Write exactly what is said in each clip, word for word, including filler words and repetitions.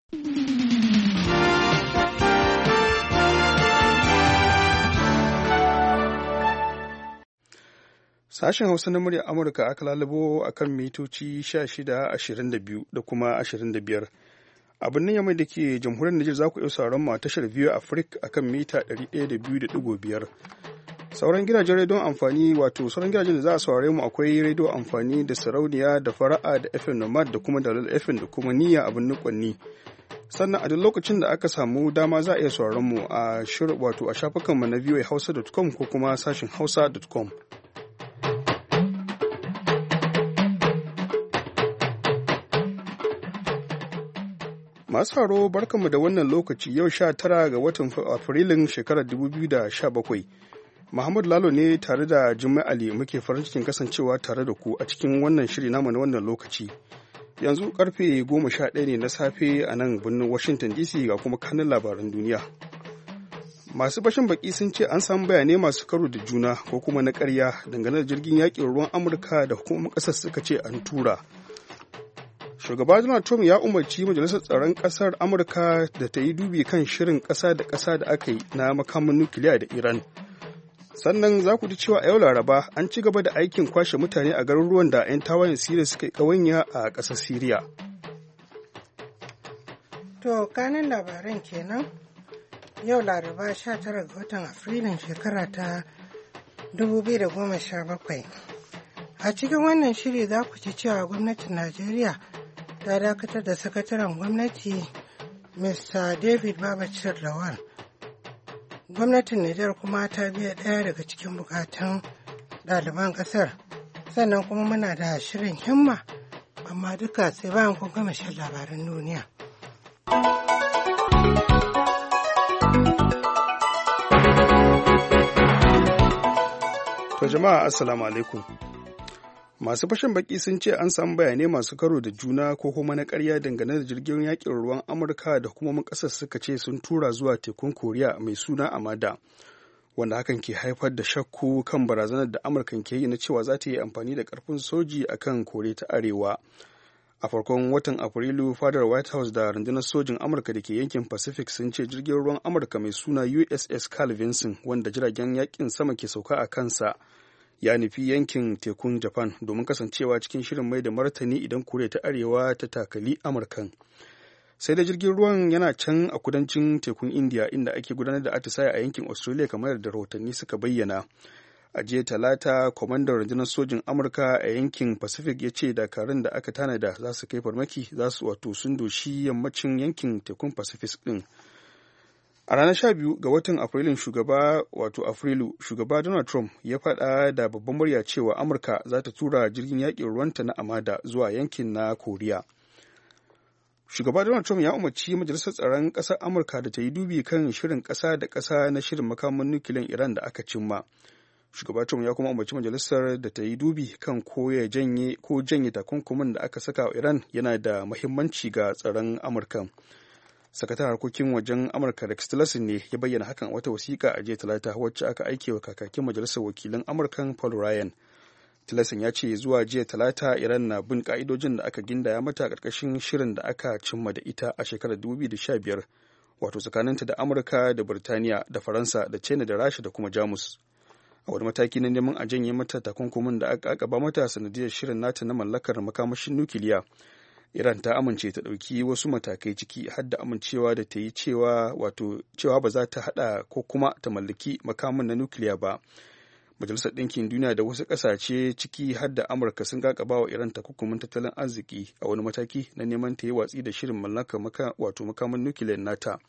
Sashen Hausa na muryar Amurka aka lalabo a kan mitoci sha shida, ashirin da biyu da kuma ashirin da biyar. A birnin Yamai da ke jamhuriyar Nijar za ku iya sauran mu a tashar View Africa a kan mita ɗari ɗaya da biyu da ɗigo biyar. Sauran gidajen rediyon amfani wato sauran gidajen da za a saurare mu akwai rediyo amfani da sarauniya da fara'a da F M Nomad da kuma Dalal F M da kuma Niyya a birnin Kwanni. Sannan a duk lokacin da aka samu dama za a iya sauraron mu a shir wato a shafukanmu na voa hausa dot com ko kuma sashin hausa dot com. Masu haro barkanmu da wannan lokaci yau sha tara ga watan Afrilun shekarar dubu biyu da sha bakwai. Muhammad Lalo ne tare da Jummai Ali muke farin cikin kasancewa tare da ku a cikin wannan shiri namu na wannan lokaci. Yanzu karfe goma sha ɗaya ne na safe a nan birnin Washington D C ga kuma kanin labaran duniya. Masu bashin baki sun ce an samu bayanai masu karo da juna ko kuma na ƙarya dangane da jirgin yaƙin ruwan Amurka da hukumar ƙasar suka ce an tura. Shugaba Donald Trump ya umarci Majalisar Tsaron Ƙasar Amurka da ta yi dubi kan shirin ƙasa da ƙasa da aka yi na makaman nukiliya da Iran. Sannan za ku ji cewa a yau Laraba an ci gaba da aikin kwashe mutane a garuruwan da 'yan tawayen Siriya suka yi ƙawanya a ƙasar Siriya. To, kanin labaran kenan yau Laraba sha tara ga watan Afrilun shekara ta dubu biyu da goma sha bakwai. A cikin wannan shiri za ku ji cewa gwamnatin Najeriya ta dakatar da sakataren gwamnati Mister David Babacir Lawal. Gwamnatin Nijar kuma ta biya ɗaya daga cikin bukatun ɗaliban ƙasar. Sannan kuma muna da shirin himma, amma duka sai bayan kun gama shan labaran duniya. To jama'a assalamu alaikum. Masu fashin baki sun ce an samu bayanai masu karo da juna ko kuma na ƙarya dangane da jirgin yaƙin ruwan Amurka da hukumomin ƙasar suka ce sun tura zuwa tekun Koriya mai suna Amada, wanda hakan ke haifar da shakku kan barazanar da Amurka ke yi na cewa za ta yi amfani da ƙarfin soji a kan Koriya ta Arewa. A farkon watan Afrilu, fadar White House da rundunar sojin Amurka da ke yankin Pacific sun ce jirgin ruwan Amurka mai suna U S S Carl Vinson, wanda jiragen yaƙin sama ke sauka a kansa, ya nufi yankin tekun Japan domin kasancewa cikin shirin mai da martani idan Koriya ta Arewa ta takali Amurkan. Sai da jirgin ruwan yana can a kudancin tekun India inda ake gudanar da atisaye a yankin Australia kamar da rahotanni suka bayyana. A jiya Talata, kwamandan rundunar sojin Amurka a yankin Pacific ya ce dakarun da aka tanada za su kai farmaki za su wato sun doshi yammacin yankin tekun Pacific din. A ranar sha biyu ga watan Afrilun shugaba wato Afrilu, shugaba Donald Trump ya faɗa da babban murya cewa Amurka za ta tura jirgin yaƙin ruwanta na Amada zuwa yankin na Koriya. Shugaba Donald Trump ya umarci Majalisar Tsaron Ƙasar Amurka da ta yi dubi kan shirin ƙasa da ƙasa na shirin makaman nukiliyan Iran da aka cimma. Shugaba Trump ya kuma umarci majalisar da ta yi dubi kan ko ya janye ko janye takunkumin da aka saka wa Iran yana da muhimmanci ga tsaron Amurka. Sakataren harkokin wajen Amurka Rex Tillerson ne ya bayyana hakan a wata wasiƙa a jiya Talata wacce aka aike wa kakakin majalisar wakilan Amurkan Paul Ryan. Tillerson ya ce zuwa jiya Talata Iran na bin ka'idojin da aka gindaya mata a ƙarƙashin shirin da aka cimma da ita a shekarar dubu biyu da sha biyar, wato tsakaninta da Amurka da Birtaniya da Faransa da China da Rasha da kuma Jamus. A wani mataki na neman a janye mata takunkumin da aka ba mata sanadiyar shirin nata na mallakar makamashin nukiliya. Iran ta amince ta ɗauki wasu matakai ciki har da amincewa da ta yi cewa wato cewa ba za ta haɗa ko kuma ta mallaki makamin na nukiliya ba. Majalisar Ɗinkin Duniya da wasu ƙasashe ciki har da Amurka sun gaƙaba wa Iran takunkumin tattalin arziki a wani mataki na neman ta yi watsi da shirin mallakar maka wato makamin nukiliyar nata.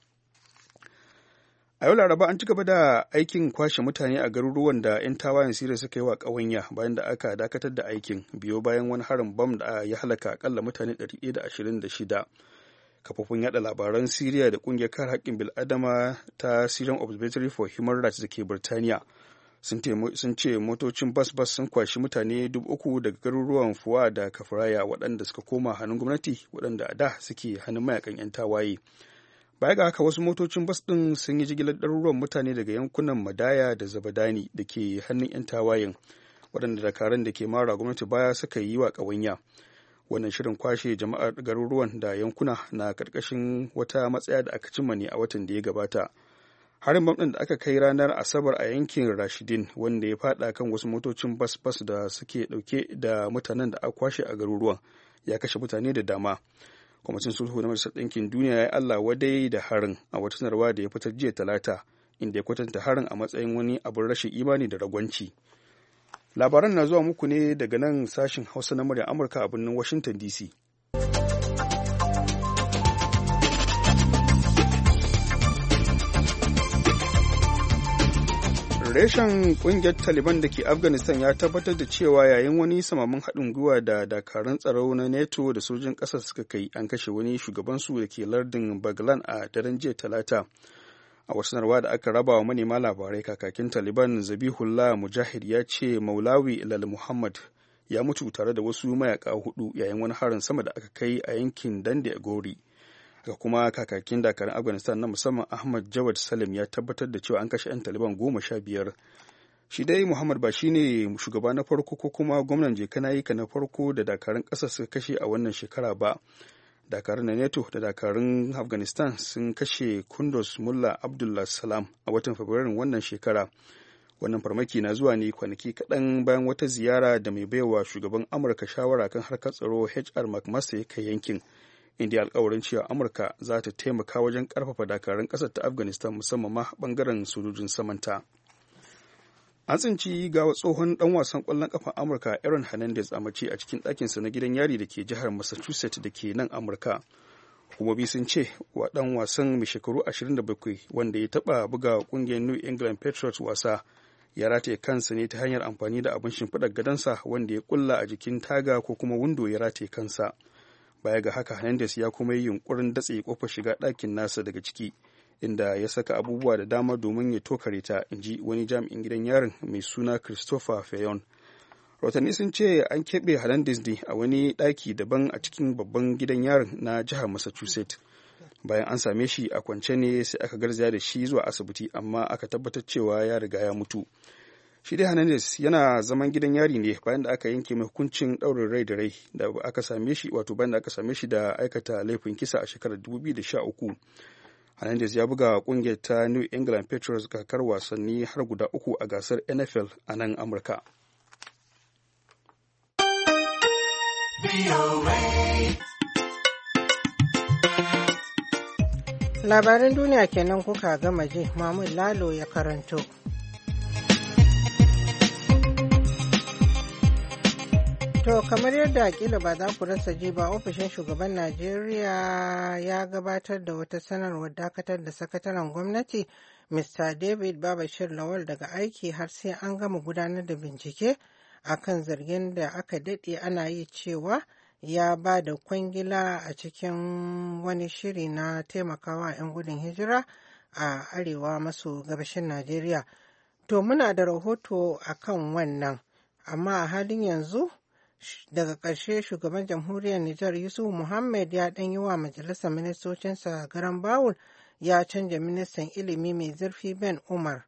A yau Laraba an ci gaba da aikin kwashe mutane a garuruwan da 'yan tawayen Siriya suka yi wa ƙawanya bayan da aka dakatar da aikin biyo bayan wani harin bam da ya halaka akalla mutane ɗari ɗaya da ashirin da shida. Kafofin yada labaran Siriya da ƙungiyar kare haƙƙin bil'adama ta Syrian Observatory for Human Rights da ke Birtaniya sun ce motocin bas-bas sun kwashi mutane dubu uku daga garuruwan Fuwa da Kafraya waɗanda suka koma hannun gwamnati waɗanda a da suke hannun mayakan 'yan tawaye. Baya ga haka wasu motocin bas ɗin sun yi jigilar ɗaruruwan mutane daga yankunan Madaya da Zabadani da ke hannun 'yan tawayen waɗanda dakarun da ke mara gwamnati baya suka yi wa ƙawanya. Wannan shirin kwashe jama'ar garuruwan da yankuna na karkashin wata matsaya da aka cimma ne a watan da ya gabata. Harin bam ɗin da aka kai ranar Asabar a yankin Rashidin, wanda ya fada kan wasu motocin bas-bas da suke ɗauke da mutanen da aka kwashe a garuruwan, ya kashe mutane da dama. Kwamitin sulhu na Majalisar Ɗinkin Duniya ya yi Allah wadai da harin a wata sanarwa da ya fitar jiya Talata, inda ya kwatanta harin a matsayin wani abin rashin imani da ragwanci. Labaran na zuwa muku ne daga nan sashin Hausa na murya Amurka a birnin Washington D C. Reshen kungiyar Taliban da ke Afghanistan ya tabbatar da cewa yayin wani samamin haɗin gwiwa da dakarun tsaro na NATO da sojin ƙasar suka kai, an kashe wani shugabansu da ke lardin Baghlan a daren jiya Talata. A wasu sanarwa da aka raba wa manema labarai, kakakin Taliban Zabihullah Mujahid ya ce Maulawi Lal Muhammad ya mutu tare da wasu mayaka hudu yayin wani harin sama da aka kai a yankin Dande Gori. Haka kuma kakakin dakarun Afghanistan na musamman Ahmad Jawad Salim ya tabbatar da cewa an kashe 'yan Taliban goma sha biyar. Shi dai Muhammad ba shi ne shugaba na farko ko kuma gwamnan jekanayika na farko da dakarun ƙasar suka kashe a wannan shekara ba. Dakarun na NATO da dakarun Afghanistan sun kashe Kunduz Mullah Abdullah Salam a watan Fabrairun wannan shekara. Wannan farmaki na zuwa ne kwanaki kaɗan bayan wata ziyara da mai baiwa shugaban Amurka shawara kan harkar tsaro H R McMaster ya kai yankin, inda ya alkawarin cewa Amurka za ta taimaka wajen ƙarfafa dakarun ƙasar ta Afghanistan, musamman ma ɓangaren sojojin samanta. An tsinci gawa tsohon ɗan wasan ƙwallon ƙafar Amurka Aaron Hernandez a mace a cikin ɗakinsa na gidan yari da ke jihar Massachusetts da ke nan Amurka. Hukumomi sun ce wa ɗan wasan mai shekaru ashirin da bakwai wanda ya taɓa buga ƙungiyar New England Patriots wasa ya rataye kansa ne ta hanyar amfani da abin shimfiɗar gadonsa wanda ya ƙulla a jikin taga ko kuma windo ya rataye kansa. Baya ga haka, Hernandez ya kuma yi yunƙurin datse ƙofar shiga ɗakin nasa daga ciki, inda ya saka abubuwa da dama domin ya tokare ta, in ji wani jami'in gidan yarin mai suna Christopher Fayon. Rahotanni sun ce an keɓe Hernandez ne a wani ɗaki daban a cikin babban gidan yarin na jihar Massachusetts. Bayan an same shi a kwance ne sai aka garzaya da shi zuwa asibiti, amma aka tabbatar cewa ya riga ya mutu. Shi dai Hernandez yana zaman gidan yari ne bayan da aka yanke mai hukuncin ɗaurin rai da rai da aka same shi wato bayan da aka same shi da aikata laifin kisa a shekarar dubu biyu da sha uku. Hernandez ya buga kungiyar ta New England Patriots kakar wasanni har guda uku a gasar N F L a nan Amurka. Labaran duniya kenan kuka gama ji, Mahmud Lalo ya karanto. To kamar yadda kila ba za ku rasa ji ba, ofishin shugaban Najeriya ya gabatar da wata sanarwar dakatar da sakataren gwamnati Mister David Babashir Lawal daga aiki har sai an gama gudanar da bincike akan zargin da aka daɗe ana yi cewa ya ba da kwangila a cikin wani shiri na taimakawa 'yan gudun hijira a arewa maso gabashin Najeriya. To muna da rahoto akan wannan, amma a halin yanzu daga ƙarshe shugaban jamhuriyar Nijar Yusuf Muhammad ya ɗan yi wa majalisar ministocinsa garan bawul, ya canja ministan ilimi mai zurfi Ben Umar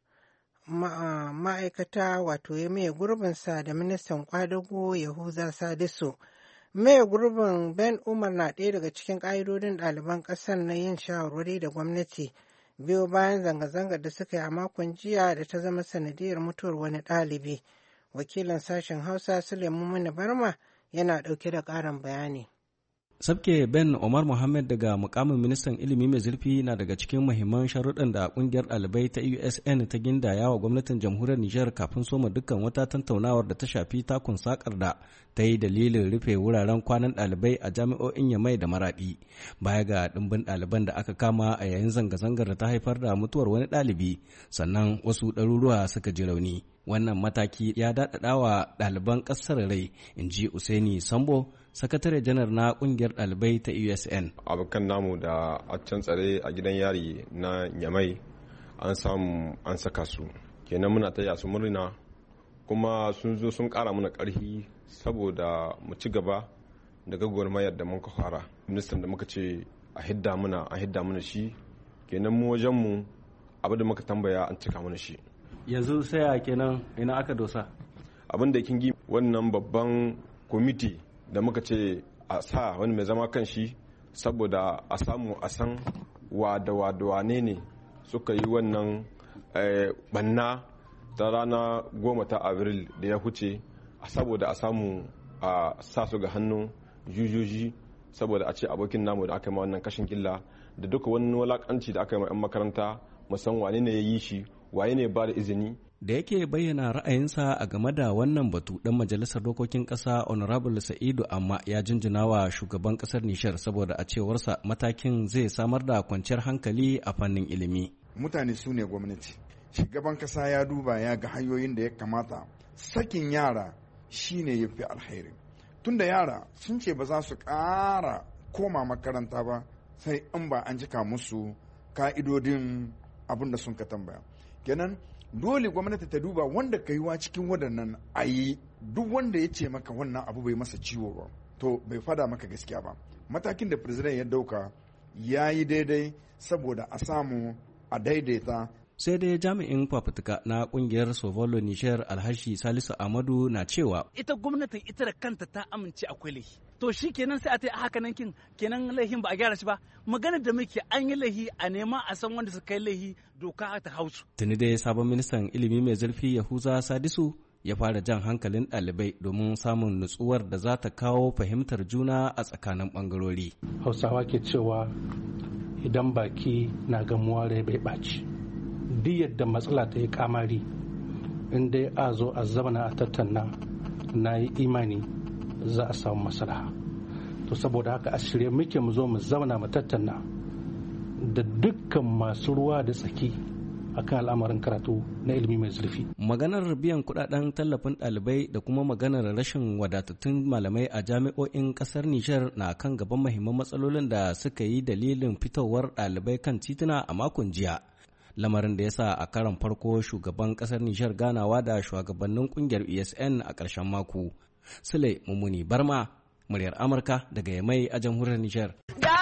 ma'aikata wato ya maye gurbinsa da ministan kwadago Yahuza Sadisu. Maye gurbin Ben Umar na ɗaya daga cikin ƙa'idodin ɗaliban ƙasar na yin shawarwari da gwamnati biyo bayan zanga-zangar da suka yi a makon jiya da ta zama sanadiyar mutuwar wani ɗalibi. Wakilin sashen Hausa Suleiman Muni Barma yana ɗauke da ƙarin bayani. Sabke Ben Omar Mohammed daga mukamin ministan ilimi mai zurfi na daga cikin muhimman sharuɗan da ƙungiyar ɗalibai ta U S N ta gindaya wa gwamnatin jamhuriyar Nijar kafin soma dukkan wata tattaunawar da ta shafi takun sakar da ta yi dalilin rufe wuraren kwanan ɗalibai a jami'o'in Yamai da Maraɗi. Baya ga ɗimbin ɗaliban da aka kama a yayin zanga-zangar da ta haifar da mutuwar wani ɗalibi, sannan wasu ɗaruruwa suka ji rauni. Wannan mataki ya daɗaɗa wa ɗaliban ƙasar rai, in ji Usaini Sambo, sakatare janar na ƙungiyar ɗalibai ta U S N. Abokan namu da a can tsare a gidan yari na Nyamai an samu an saka su, kenan muna taya su murna, kuma sun zo sun ƙara mana ƙarfi saboda mu ci gaba da gwagwarmayar da muka fara. Ministan da muka ce a hidda muna a hidda mana shi, kenan mu wajen mu abu da muka tambaya an cika mana shi. Yanzu sai a kenan ina aka dosa abin da kin gi wannan babban kwamiti da muka ce a sa wani mai zama kan shi saboda a samu a san wa da wa da wane ne suka yi wannan banna ta rana goma ta abril da ya huce saboda a samu a sa su ga hannun jujoji saboda a ce abokin namu da aka yi wannan kashin gilla da duka wani walakanci da aka yi 'yan makaranta musan wane ne ya yi shi waye ne ba da izini. Da yake bayyana ra'ayinsa a game da wannan batu dan majalisar dokokin kasa honorable Sa'idu amma ya jinjina wa shugaban kasar Nishar saboda a cewarsa matakin zai samar da kwanciyar hankali a fannin ilimi. Mutane su ne gwamnati. Shugaban kasa ya duba ya ga hanyoyin da ya kamata sakin yara shine ya fi alheri. Tunda yara sun ce ba za su ƙara koma makaranta ba sai in ba an cika musu ka'idodin abin da sun ka tambaya. Kenan dole gwamnati ta duba wanda ka yi wa cikin waɗannan a yi duk wanda ya ce maka wannan abu bai masa ciwo ba to bai fada maka gaskiya ba. Matakin da president ya dauka ya yi daidai saboda a samu a daidaita. Sai dai jami'in fafutuka na kungiyar Sovolo Nishar Alhashi Salisu Amadu na cewa ita gwamnatin ita da kanta ta amince akwai laifi. To shi kenan sai a ta haka nan kin kenan laifin ba a gyara shi ba. Magana da muke an yi laifi a nema a san wanda suka yi laifi doka ta hausu. Tuni dai sabon ministan ilimi mai zurfi Yahuza Sadisu ya fara jan hankalin ɗalibai domin samun nutsuwar da za ta kawo fahimtar juna a tsakanin ɓangarori. Hausawa ke cewa idan baki na gamuwa rai bai ɓaci. Duk yadda matsala ta yi kamari in dai a zo a zamana a tattauna na yi imani za a samu maslaha. To saboda haka a shirye muke mu zo mu zauna mu tattauna da dukkan masu ruwa da tsaki akan al'amarin karatu na ilimi mai zurfi. Maganar biyan kudaden tallafin ɗalibai da kuma maganar rashin wadatattun malamai a jami'o'in ƙasar Nijar na kan gaban muhimman matsalolin da suka yi dalilin fitowar ɗalibai kan tituna a makon jiya. Lamarin da ya sa a karon farko shugaban ƙasar Nijar ganawa da shugabannin ƙungiyar U S N a ƙarshen mako. Sule Mummuni Barma, muryar Amurka daga Yamai a jamhuriyar Nijar.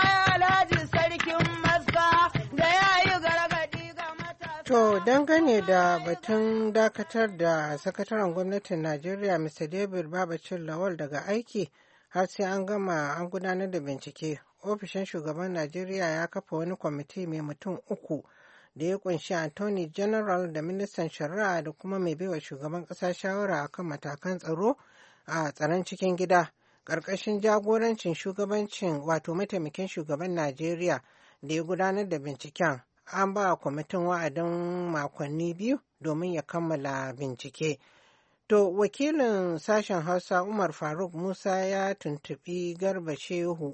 To dangane da batun dakatar da sakataren gwamnatin Najeriya Mister David Babacir Lawal daga aiki har sai an gama an gudanar da bincike, ofishin shugaban Najeriya ya kafa wani kwamiti mai mutum uku da ya kunshi Attorney General da ministan shari'a da kuma mai baiwa shugaban ƙasa shawara akan matakan tsaro a tsaron cikin gida ƙarƙashin jagorancin shugabancin wato mataimakin shugaban Najeriya da ya gudanar da binciken. An ba kwamitin wa'adin makonni biyu domin ya kammala bincike. To wakilin sashen Hausa Umar Faruk Musa ya tuntuɓi Garba Shehu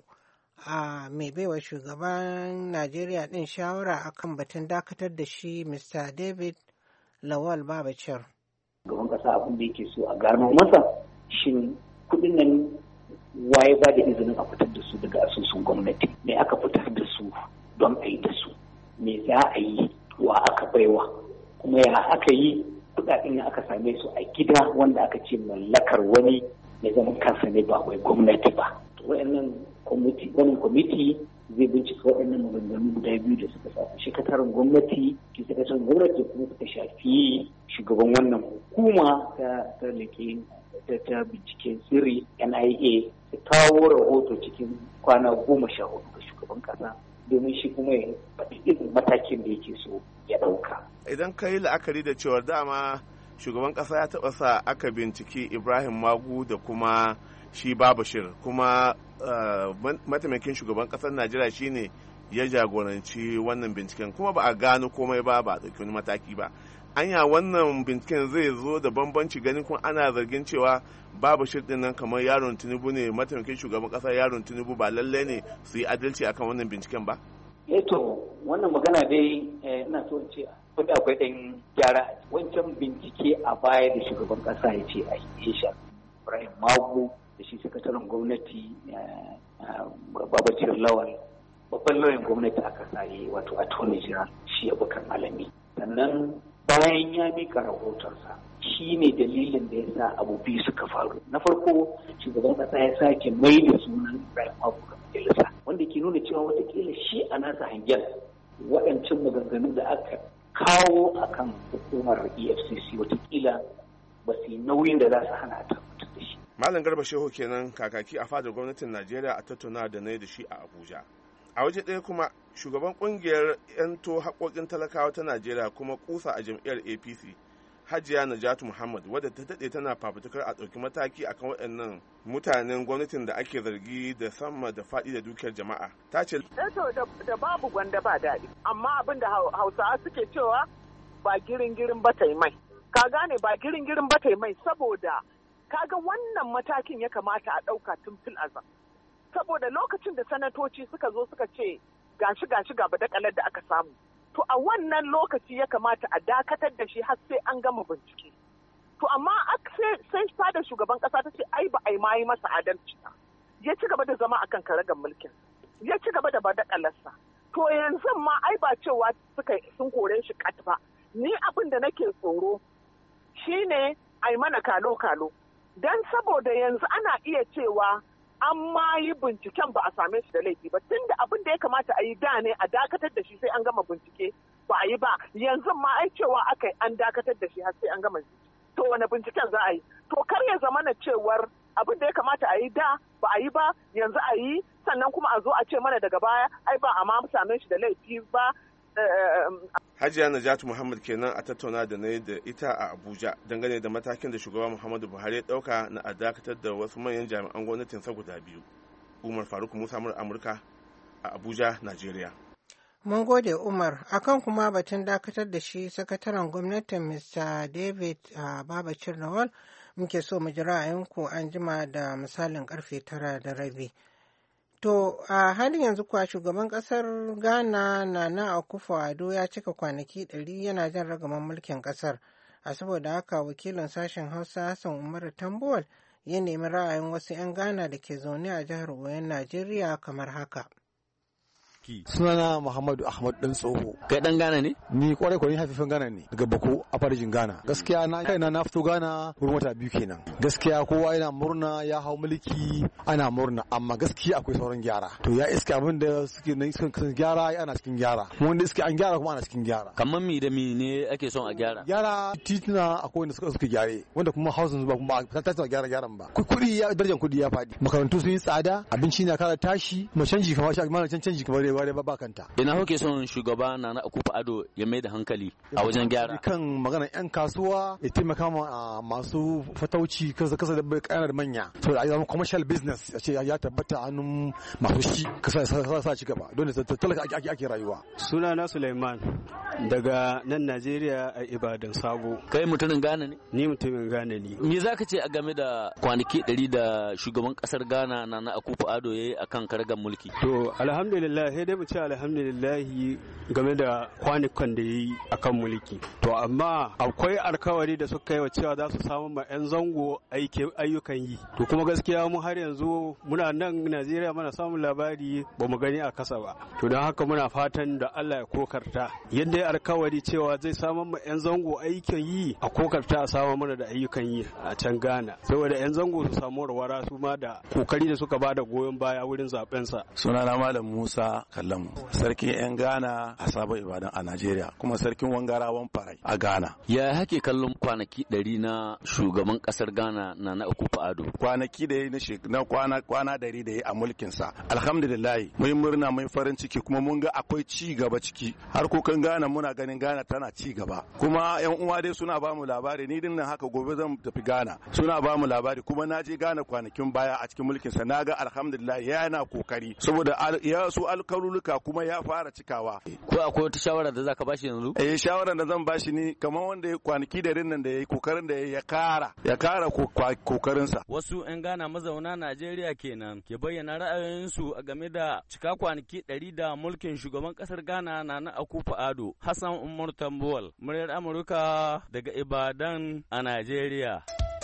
a mai baiwa shugaban Najeriya ɗin shawara akan batun dakatar da shi Mister David Lawal Babacir. Gaban ƙasa abin da yake so a gano masa shin kuɗin nan waye ba da izinin a fitar da su daga asusun gwamnati, me aka fitar da su don a yi da su, me za a yi wa aka baiwa, kuma ya aka yi kuɗaɗen aka same su a gida wanda aka ce mallakar wani mai zaman kansa ne ba wai gwamnati ba. Wayannan kwamiti wannan kwamiti zai bincika waɗannan maganganu guda biyu da suka shafi sakataren gwamnati ke sakataren gwamnati kuma suka shafi shugaban wannan hukuma ta ta leke ta ta binciken sirri N I A ta kawo rahoto cikin kwana goma sha hudu ga shugaban kasa domin shi kuma ya faɗi irin matakin da yake so ya ɗauka. Idan ka yi la'akari da cewar dama shugaban kasa ya taɓa sa aka binciki Ibrahim Magu da kuma shi Babashir, kuma uh, mataimakin shugaban kasar Najeriya shine ya jagoranci wannan binciken, kuma ba a gano komai ba ba a ɗauki wani mataki ba. Anya wannan binciken zai zo da bambanci ganin kuma ana zargin cewa Babashir din nan kamar yaron Tinubu ne, mataimakin shugaban kasar yaron Tinubu, ba lallai ne su yi adalci akan wannan binciken ba. Eh to wannan magana dai ina so in ce wanda akwai ɗan gyara wancan bincike a baya da shugaban kasa ya ce a yi shi Ibrahim Magu da shi sakataren gwamnati Babacir Lawal, babban lauyan gwamnati aka saye wato Attorney General shi Abubakar Malami. Sannan bayan ya mika rahotonsa shi ne dalilin da ya sa abu biyu suka faru. Na farko shugaban kasa ya sake mai da sunan Ibrahim Magu ga majalisa, wanda ke nuna cewa watakila shi a nasa hangen waɗancan maganganun da aka kawo akan hukumar E F C C watakila ba su yi nauyin da za su hana ta da shi. Malam Garba Shehu kenan kakaki a fadar gwamnatin Najeriya a tattauna da na da shi a Abuja. A waje ɗaya kuma shugaban kungiyar 'yanto haƙoƙin talakawa ta Najeriya kuma kusa a jam'iyyar A P C Hajiya Najatu Muhammad wadda ta daɗe tana fafutukar a ɗauki mataki akan waɗannan mutanen gwamnatin da ake zargi da sama da faɗi da dukiyar jama'a. Ta ce to da babu gwanda ba daɗi, amma abin da Hausawa suke cewa ba girin girin ba ta mai. Ka gane ba girin girin ba ta mai saboda kaga wannan matakin ya kamata a ɗauka tun fil azam. Saboda lokacin da sanatoci suka zo suka ce gashi gashi ga badakalar da aka samu. To a wannan lokaci ya kamata a dakatar da shi har sai an gama bincike. To amma sai fadar shugaban kasa ta ce ai ba ai ma yi masa adalci ba. Ya ci gaba da zama akan karagar mulkin. Ya ci gaba da badakalarsa. To yanzu ma ai ba cewa suka sun kore shi kat ba. Ni abin da nake tsoro shine ai mana kalo-kalo. Dan saboda yanzu ana iya cewa an ma yi binciken ba a same shi da laifi ba tunda abin da ya kamata a yi da ne a dakatar da shi sai an gama bincike ba a yi ba yanzu ma ai cewa aka an dakatar da shi har sai an gama to wani binciken za a yi to kar ya zama na cewar abin da ya kamata a yi da ba a yi ba yanzu a yi sannan kuma a zo a ce mana daga baya ai ba a ma same shi da laifi ba. Hajiya Najatu Muhammad kenan a tattauna da na da ita a Abuja dangane da matakin da shugaba Muhammadu Buhari ya dauka na a dakatar da wasu manyan jami'an gwamnatin sa guda biyu. Umar Faruk Musa Amurka a Abuja, Najeriya. Mun gode Umar, akan kuma batun dakatar da shi sakataren gwamnatin Mister David uh, Babacir Lawal muke so mu ji ra'ayinku an jima da misalin karfe tara da rabi. To a halin yanzu kuwa shugaban kasar Ghana Nana Akufo-Addo ya cika kwanaki ɗari yana jan ragaman mulkin kasar. A saboda haka wakilin sashen Hausa Hassan Umaru Tambuwal ya nemi ra'ayin wasu 'yan Ghana da ke zaune a jihar Oyon Najeriya kamar haka. Sunana Muhammadu Ahmad Dan Tsoho. Kai dan Ghana ne? Ni kwarai kwarai haififin Ghana ne daga Bako a farjin Ghana. Gaskiya na kaina na fito Ghana wurin wata biyu kenan. Gaskiya kowa yana murna ya hau mulki ana murna amma gaskiya akwai sauran gyara. To ya iske abin da suke nan sun gyara ana cikin gyara. Wanda iske an gyara kuma ana cikin gyara. Kamar mi da mi ne ake son a gyara? Gyara tituna akwai wanda suka suka gyare wanda kuma hausin ba kuma ta ta gyara gyaran ba. Kuɗi ya darajar kuɗi ya faɗi. Makarantu sun yi tsada, abinci na kara tashi, mu canji kamar shi mana canji kamar ba ba kanta. Ina kuke son shugaba Nana Akufo-Addo ya mai da hankali a wajen gyara? Kan maganar 'yan kasuwa ya taimaka ma masu fatauci kasa kasa da kayanar manya. To da zama commercial business a ce ya tabbata hannun masu shi kasa sa ci gaba. Don da talaka ake ake rayuwa. Sunana Suleiman daga nan Najeriya a Ibadan Sabo. Kai mutumin Ghana ne? Ni mutumin Ghana ne. Me zaka ce a game da kwanaki ɗari da shugaban kasar Ghana Nana Akufo-Addo yayi akan karagar mulki? To alhamdulillah sai dai mu ce alhamdulillahi game da kwanukan da ya yi a kan mulki. To amma akwai alkawari da suka yi wa cewa za su samu ma 'yan zango ayyukan yi. To kuma gaskiya mu har yanzu muna nan Najeriya mana samun labari ba mu gani a kasa ba. To don haka muna fatan da Allah ya kokarta. Yadda ya alkawari cewa zai samu ma 'yan zango ayyukan yi a kokarta a samu mana da ayyukan yi a can Ghana. Saboda 'yan zango su samu warwara su ma da kokari da suka bada goyon baya wurin zaben sa. Sunana Malam Musa Kallamu. Sarkin 'yan Ghana a Sabon Ibadan a Najeriya kuma sarkin Wangarawan Farai a Ghana. Ya hake kallon kwanaki ɗari na shugaban ƙasar Ghana Nana Akufo-Addo? Kwanaki da ya na kwana kwana ɗari da ya a mulkinsa. Alhamdulillah mun murna mun farin ciki kuma mun ga akwai ci gaba ciki. Harkokin Ghana muna ganin Ghana tana ci gaba. Kuma 'yan uwa dai suna ba mu labari ni din nan haka gobe zan tafi Ghana. Suna ba mu labari kuma na je Ghana kwanakin baya a cikin mulkinsa na ga alhamdulillah yana kokari saboda ya su alkaluluka kuma ya fara cikawa. Ko akwai wata shawara da zaka bashi yanzu? Eh shawara da zan bashi ni kamar wanda ya kwanaki da rinnan da yayi kokarin da ya kara ya kara kokarin sa. Wasu 'yan Ghana mazauna Najeriya kenan ke bayyana ra'ayoyinsu a game da cika kwanaki ɗari da mulkin shugaban kasar Ghana Nana Akufo-Addo. Hassan Umar Tambuwal, muryar Amurka daga Ibadan a Najeriya.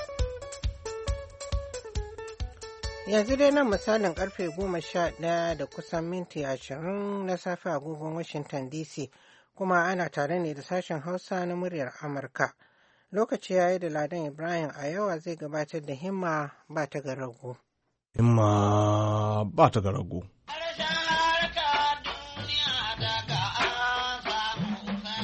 Yanzu dai nan misalin karfe goma sha ɗaya da kusan minti ashirin na safe agogon Washington D C kuma ana tare ne da sashen Hausa na muryar Amurka. Lokaci yayi da Ladan Ibrahim a yawa zai gabatar da himma ba ta garago. Himma ba ta garago.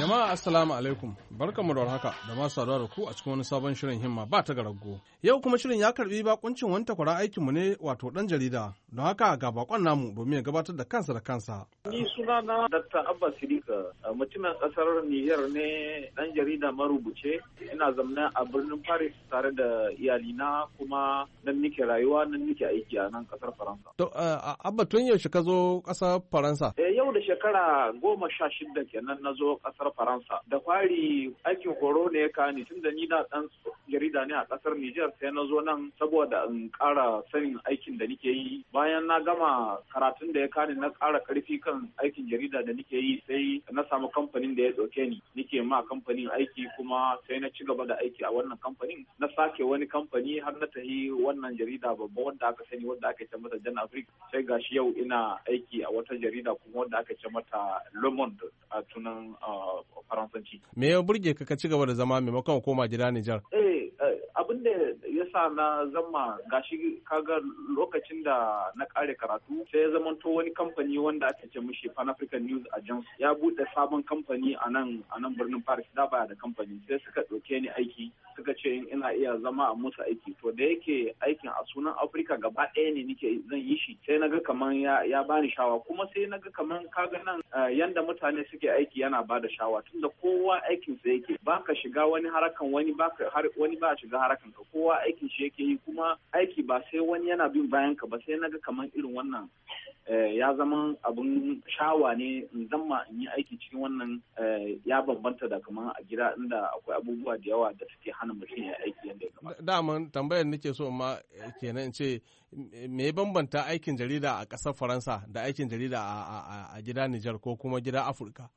Jama'a assalamu alaikum. Barkanmu da warhaka da masu saduwa da ku a cikin wani sabon shirin himma ba ta garago. Yau kuma shirin ya karbi bakuncin wani takwara aikin mu ne wato dan jarida. Don haka ga bakon namu domin ya gabatar da kansa da kansa. Ni sunana Dakta Abba Sidika, mutumin kasar Niger ne, dan jarida marubuce. Ina zamna a birnin Paris tare da iyalina kuma nan nake rayuwa nan nake aiki a nan kasar Faransa. To Abba tun yaushe ka zo kasar Faransa? Eh yau da shekara goma sha shida kenan na zo kasar Faransa. Da fari aikin horo ne ya kani tunda ni na dan jarida ne a kasar Niger sai na zo nan saboda in ƙara sanin aikin da nake yi. Bayan na gama karatun da ya kani na ƙara ƙarfi kan aikin jarida da nake yi sai na samu kamfanin da ya ɗauke ni. Nike ma kamfanin aiki kuma sai na ci gaba da aiki a wannan kamfanin. Na sake wani kamfani har na tafi wannan jarida babba wanda aka sani wanda aka ce mata Jan Afrique. Sai gashi yau ina aiki a wata jarida kuma wanda aka ce mata Le Monde a tunan Faransanci. Me ya burge ka ka ci gaba da zama maimakon koma gida Nijar? Eh abin da ya sa na zama gashi kaga lokacin da na kare karatu sai ya zama to wani kamfani wanda ake ce mishi Pan African News Agency ya bude sabon kamfani a nan a nan birnin Paris da baya da kamfani sai suka ɗauke ni aiki suka ce in ina iya zama a musu aiki to da yake aikin a sunan Afirka gaba ɗaya ne nake zan yi shi sai naga kaman ya ya bani shawa kuma sai naga kaman kaga nan yanda mutane suke aiki yana bada shawa tunda kowa aikin sa yake baka shiga wani harakan wani baka har wani ba shiga harakan ka kowa aikin shi yake yi kuma aiki ba sai wani yana bin bayan ka ba sai naga kaman irin wannan ya zama abun shawa ne in zama in yi aiki cikin wannan ya bambanta da kaman a gida inda akwai abubuwa da yawa da suke hana mutum ya aiki yadda ya kamata. Daman tambayar nake so ma kenan ce me ya bambanta aikin jarida a ƙasar Faransa da aikin jarida a gida Nijar ko kuma gida Afirka?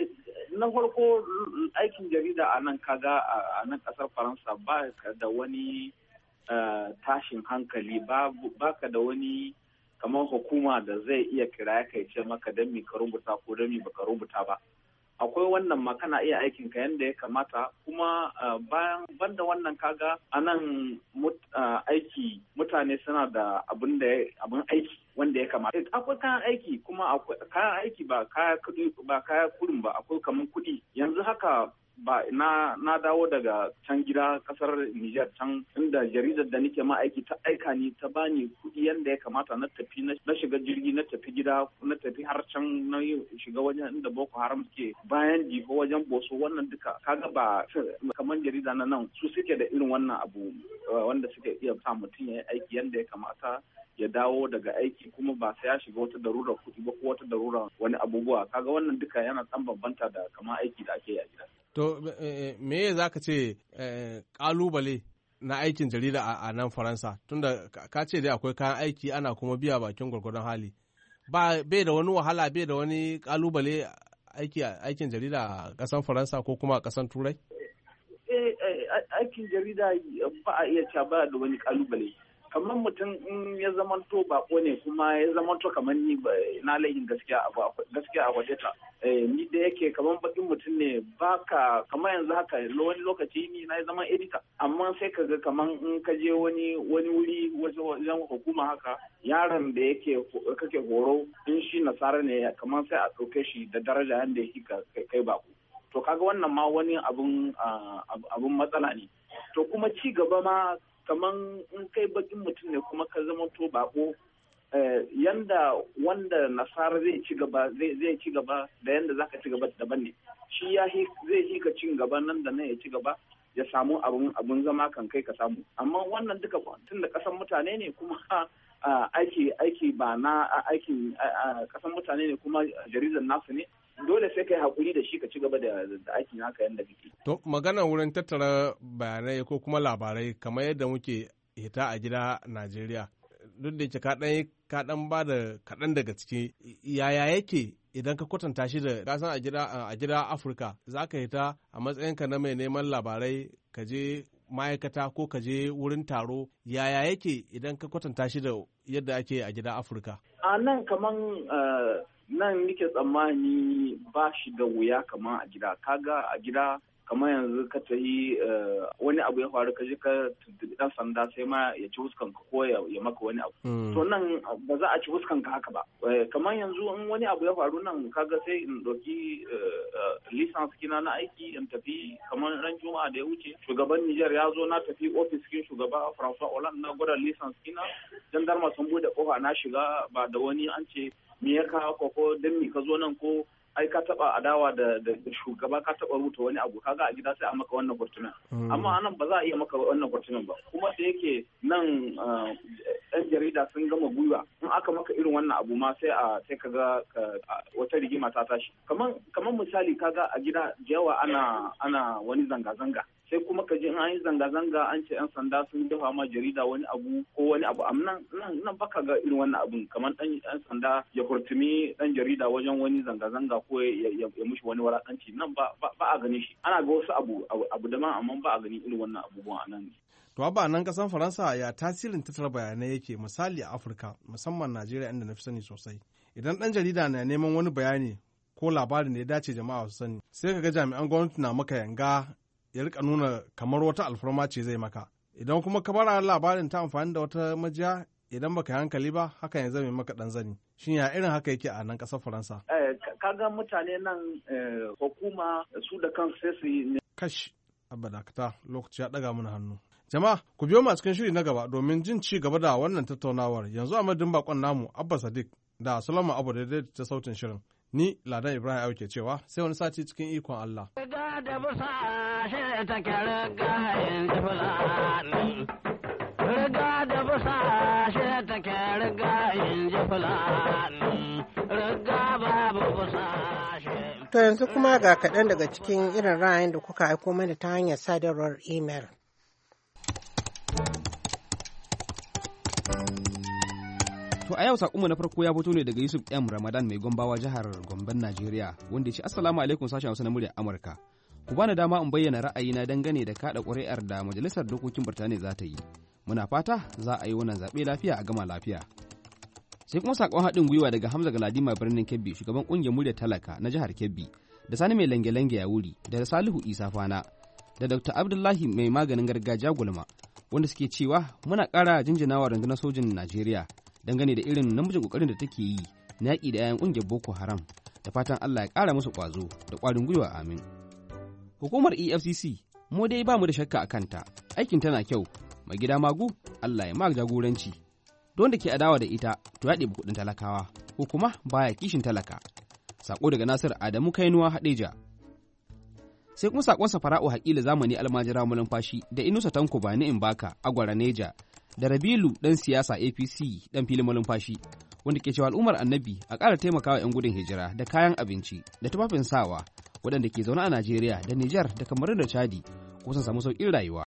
Na farko aikin jarida a nan kaga a nan ƙasar Faransa ba ka da wani tashin hankali ba ka da wani kamar hukuma da zai iya kira kai ce maka don mi ka rubuta ko don mi baka rubuta ba. Akwai wannan ma kana iya aikin ka yanda ya kamata kuma bayan banda wannan kaga a nan aiki mutane suna da abin da abin aiki wanda ya kamata. Akwai kayan aiki kuma akwai kayan aiki ba kaya kudi ba kaya kudin ba akwai kamar kudi yanzu haka ba na na dawo daga can gida kasar Niger can inda jaridar da nake ma aiki ta aika ni ta bani kuɗi yanda ya kamata na tafi na shiga jirgi na tafi gida na tafi har can na shiga wajen inda Boko Haram suke bayan jiko wajen Boso wannan duka kaga ba kamar jarida na nan su suke da irin wannan abu wanda suke iya sa mutum ya yi aiki yanda ya kamata ya dawo daga aiki kuma ba sai ya shiga wata darura kuɗi ba ko wata darura wani abubuwa kaga wannan duka yana ɗan bambanta da kamar aiki da ake yi a gida. To me za ka ce kalubale na aikin jarida a nan Faransa tunda ka ce dai akwai kayan aiki ana kuma biya bakin gwargwadon hali ba bai da wani wahala bai da wani kalubale aiki aikin jarida a ƙasan Faransa ko kuma a ƙasan Turai? Aikin jarida ba a iya cewa ba da wani kalubale. Kamar mutum in ya zamanto bako ne kuma ya zamanto kamar ni na layin gaskiya a gaskiya a waje ta ni da yake kamar bakin mutum ne baka kamar yanzu haka wani lokaci ni na zama edita amma sai ka ga kamar in ka je wani wani wuri wajen hukuma haka yaron da yake kake horo in shi nasara ne kamar sai a ɗauke shi da daraja yanda yake kai bako to kaga wannan ma wani abun abun matsala ne to kuma ci gaba ma kaman in kai bakin mutum ne kuma ka zama to bako yanda wanda nasara zai ci gaba zai ci gaba da yanda zaka ci gaba daban ne shi ya zai yi ka cin gaba nan da nan ya ci gaba ya samu abun abun zama kan kai ka samu amma wannan duka tun da kasan mutane ne kuma aiki aiki ba na aikin kasan mutane ne kuma jaridar nasu ne dole sai kai hakuri da shi ka ci gaba da aikin haka yadda kake. To magana wurin tattara bayanai ko kuma labarai kamar yadda muke hita a gida Najeriya duk da yake kaɗan kaɗan ba da kaɗan daga ciki yaya yake idan ka kwatanta shi da kasan a gida a gida Afirka za ka hita a matsayinka na mai neman labarai ka je ma'aikata ko ka je wurin taro yaya yake idan ka kwatanta shi da yadda ake a gida Afirka? A nan kaman nan nike tsammani ba shi da wuya kamar a gida kaga a gida kamar yanzu ka ta yi wani abu ya faru ka je ka tuntuɓi ɗan sanda sai ma ya ci huskan ka ko ya maka wani abu. To nan ba za a ci huskan ka haka ba. Kamar yanzu in wani abu ya faru nan kaga sai in ɗauki lisans kina na aiki in tafi kamar ran juma'a da ya wuce shugaban Nijar ya zo na tafi ofis kin shugaba François Hollande na gwada lisans kina jandarma sun bude kofa na shiga ba da wani an ce me ya kawo ko ko dan me ka zo nan ko ai ka taba adawa da da shugaba ka taba rubuta wani abu kaga a gida sai a maka wannan gurtunan amma anan ba za a iya maka wannan gurtunan ba kuma da yake nan ɗan jarida sun gama gwiwa in aka maka irin wannan abu ma sai a sai kaga wata rigima ta tashi kaman kaman misali kaga a gida yawa ana ana wani zanga zanga sai kuma ka ji an yi zanga-zanga an ce 'yan sanda sun dafa ma jarida wani abu ko wani abu amma nan nan baka ga irin wannan abun kamar dan 'yan sanda ya kurtumi dan jarida wajen wani zanga-zanga ko ya mushi wani walakanci nan ba ba a gani shi ana ga wasu abu abu daban amma ba a gani irin wannan abubuwan a nan. To ba nan kasan Faransa ya tasirin tattara bayanai yake misali a Afirka musamman Najeriya inda na fi sani sosai idan dan jarida na neman wani bayani ko labarin da ya dace jama'a su sani sai ka ga jami'an gwamnati na maka yanga ya rika nuna kamar wata alfarma ce zai maka idan kuma ka bara labarin ta amfani da wata majiya idan baka yi hankali ba hakan ya zame maka dan zani shin ya irin haka yake a nan kasar Faransa kaga mutane nan hukuma su da kansu sai su yi kash abada ta lokaci ya daga mana hannu jama'a ku biyo mu a cikin shiri na gaba domin jin ci gaba da wannan tattaunawar yanzu a madadin bakon namu Abba Sadiq da Solomon Abu da ta sautin shirin ni Ladan Ibrahim Ayo ke cewa sai wani sati cikin ikon Allah. Riga da busa shi take riga yin fulani. Riga da busa shi take riga yin fulani. Riga babu busa shi. To yanzu kuma ga kaɗan daga cikin irin ra'ayin da kuka aiko mana ta hanyar sadarwar imel. To a yau sakonmu na farko ya fito ne daga Yusuf M Ramadan mai gombawa jihar Gomben Najeriya wanda ya ce assalamu alaikum sashen Hausa na muryar Amurka. Ku bani dama in bayyana ra'ayina dangane da kada ƙuri'ar da Majalisar Dokokin Birtaniya za ta yi. Muna fata za a yi wannan zaɓe lafiya a gama lafiya. Sai kuma sakon haɗin gwiwa daga Hamza Galadima birnin Kebbi shugaban ƙungiyar muryar talaka na jihar Kebbi da Sani mai lange-lange ya wuri da Salihu Isa Fana da Dr. Abdullahi mai maganin gargajiya Gulma wanda suke cewa muna ƙara jinjinawa rundunar sojin Najeriya dangane da irin namijin kokarin da take yi na yaƙi da 'ya'yan ƙungiyar Boko Haram da fatan Allah ya ƙara musu ƙwazo da ƙwarin gwiwa amin. Hukumar E F C C mu dai ba mu da shakka a kanta aikin tana kyau mai gida magu Allah ya mag jagoranci don da ke adawa da ita to ya ɗebi kuɗin talakawa ko kuma baya kishin talaka. Sako daga Nasir Adamu Kainuwa Hadeja. Sai kuma sakon Safara'u Haƙila zamani almajira mulumfashi da Inusa Tanko Bani Imbaka Agwara Neja da Rabilu ɗan siyasa A P C ɗan filin malumfashi wanda ke cewa al'ummar annabi a ƙara taimakawa 'yan gudun hijira da kayan abinci da tufafin sawa waɗanda ke zaune a Najeriya da Nijar da Kamaru da Chadi ko sun samu sauƙin rayuwa.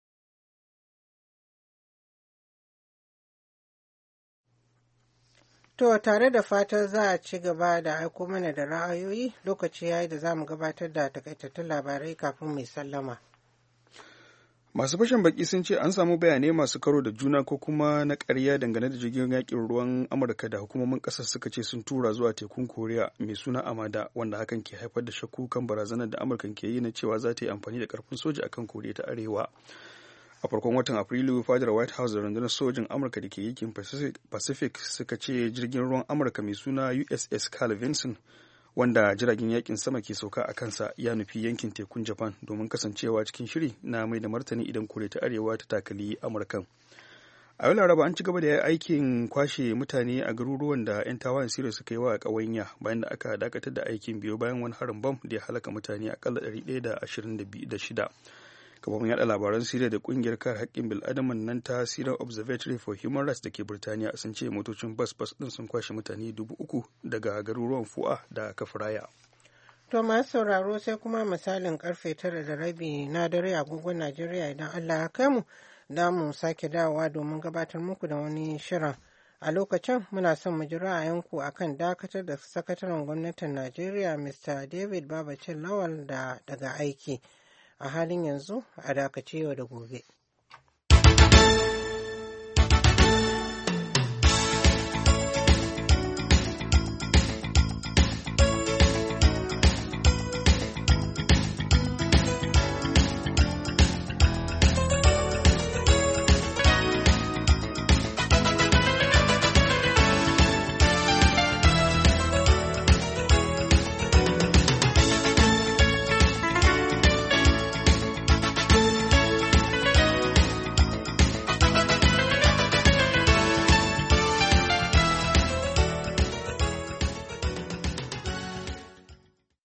To tare da fatan za a ci gaba da aiko mana da ra'ayoyi lokaci yayi da za mu gabatar da takaitattun labarai kafin mai sallama. Masu fashin baki sun ce an samu bayanai masu karo da juna ko kuma na ƙarya dangane da jirgin yakin ruwan Amurka da hukumomin ƙasar suka ce sun tura zuwa tekun Koriya mai suna Amada wanda hakan ke haifar da shakku kan barazanar da Amurka ke yi na cewa za ta yi amfani da ƙarfin soja akan Koriya ta Arewa. A farkon watan Afrilu fadar White House da rundunar sojin Amurka da ke yankin Pacific suka ce jirgin ruwan Amurka mai suna U S S Carl Vinson wanda jiragen yakin sama ke sauka a kansa ya nufi yankin tekun Japan domin kasancewa cikin shiri na mai da martani idan Koriya ta Arewa ta takali Amurkan. A yau Laraba an ci gaba da aikin kwashe mutane a garuruwan da 'yan tawayen Siriya suka yi wa ƙawanya bayan da aka dakatar da aikin biyo bayan wani harin bam da ya halaka mutane akalla ɗari ɗaya da ashirin da shida. Kafofin yaɗa labaran Siriya da ƙungiyar kare haƙƙin bil'adaman nan ta Syrian Observatory for Human Rights da ke Birtaniya sun ce motocin bas-bas ɗin sun kwashe mutane dubu uku daga garuruwan Fu'a da Kafraya. To masu sauraro sai kuma misalin karfe tara da rabi na dare agogon Najeriya idan Allah ya kai mu da mu sake dawowa domin gabatar muku da wani shirin. A lokacin muna son mu ji ra'ayinku akan dakatar da sakataren gwamnatin Najeriya Mister David Babacin Lawal da daga aiki. A halin yanzu a dakace yau da gobe.